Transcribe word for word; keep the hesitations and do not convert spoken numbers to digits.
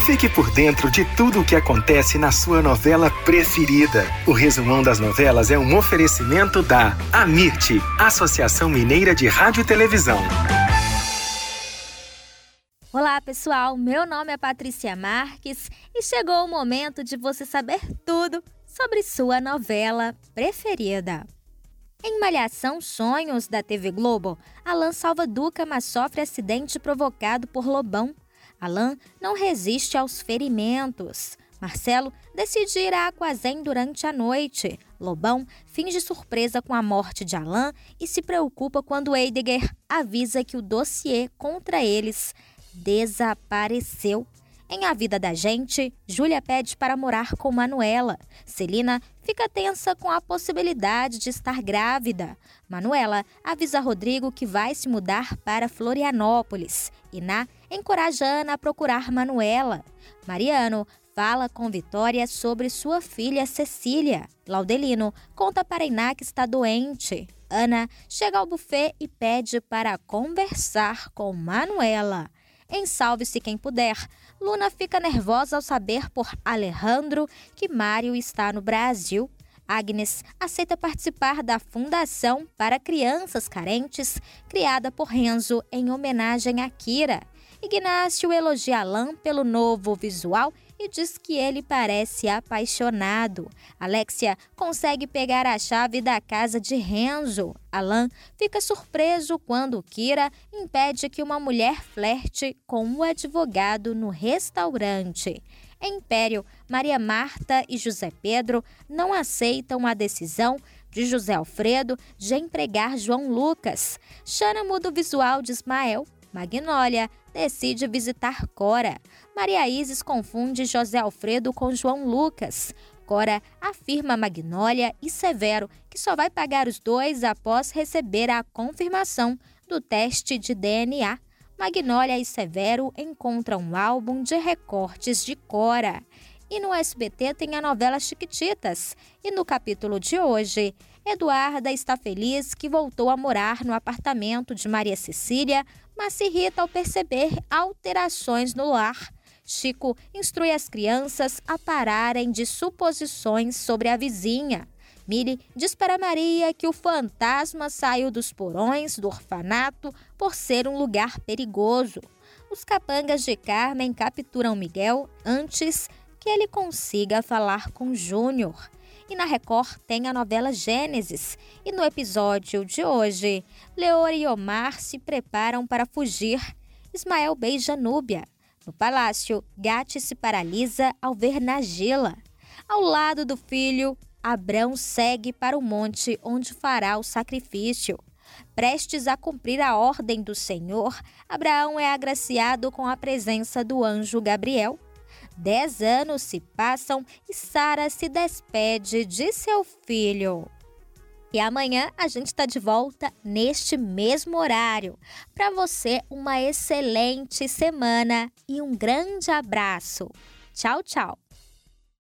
Fique por dentro de tudo o que acontece na sua novela preferida. O Resumão das Novelas é um oferecimento da AMIRT, Associação Mineira de Rádio e Televisão. Olá, pessoal. Meu nome é Patrícia Marques e chegou o momento de você saber tudo sobre sua novela preferida. Em Malhação Sonhos, da T V Globo, Alan salva Duca, mas sofre acidente provocado por Lobão. Alan não resiste aos ferimentos. Marcelo decide ir a Aquazem durante a noite. Lobão finge surpresa com a morte de Alan e se preocupa quando Heidegger avisa que o dossiê contra eles desapareceu. Em A Vida da Gente, Júlia pede para morar com Manuela. Celina fica tensa com a possibilidade de estar grávida. Manuela avisa Rodrigo que vai se mudar para Florianópolis. Iná encoraja Ana a procurar Manuela. Mariano fala com Vitória sobre sua filha Cecília. Laudelino conta para Iná que está doente. Ana chega ao buffet e pede para conversar com Manuela. Em Salve-se Quem Puder, Luna fica nervosa ao saber por Alejandro que Mário está no Brasil. Agnes aceita participar da Fundação para Crianças Carentes, criada por Renzo em homenagem a Kira. Ignácio elogia Alan pelo novo visual e diz que ele parece apaixonado. Alexia consegue pegar a chave da casa de Renzo. Alan fica surpreso quando Kira impede que uma mulher flerte com um advogado no restaurante. Em Império, Maria Marta e José Pedro não aceitam a decisão de José Alfredo de empregar João Lucas. Xana muda o visual de Ismael. Magnólia decide visitar Cora. Maria Isis confunde José Alfredo com João Lucas. Cora afirma a Magnólia e Severo que só vai pagar os dois após receber a confirmação do teste de D N A. Magnólia e Severo encontram um álbum de recortes de Cora. E no S B T tem a novela Chiquititas. E no capítulo de hoje, Eduarda está feliz que voltou a morar no apartamento de Maria Cecília, mas se irrita ao perceber alterações no lar. Chico instrui as crianças a pararem de suposições sobre a vizinha. Mili diz para Maria que o fantasma saiu dos porões do orfanato por ser um lugar perigoso. Os capangas de Carmen capturam Miguel antes que ele consiga falar com Júnior. E na Record tem a novela Gênesis. E no episódio de hoje, Leor e Omar se preparam para fugir. Ismael beija Núbia. No palácio, Gatti se paralisa ao ver Nagila. Ao lado do filho, Abrão segue para o monte onde fará o sacrifício. Prestes a cumprir a ordem do Senhor, Abraão é agraciado com a presença do anjo Gabriel. Dez anos se passam e Sara se despede de seu filho. E amanhã a gente está de volta neste mesmo horário. Para você, uma excelente semana e um grande abraço. Tchau, tchau.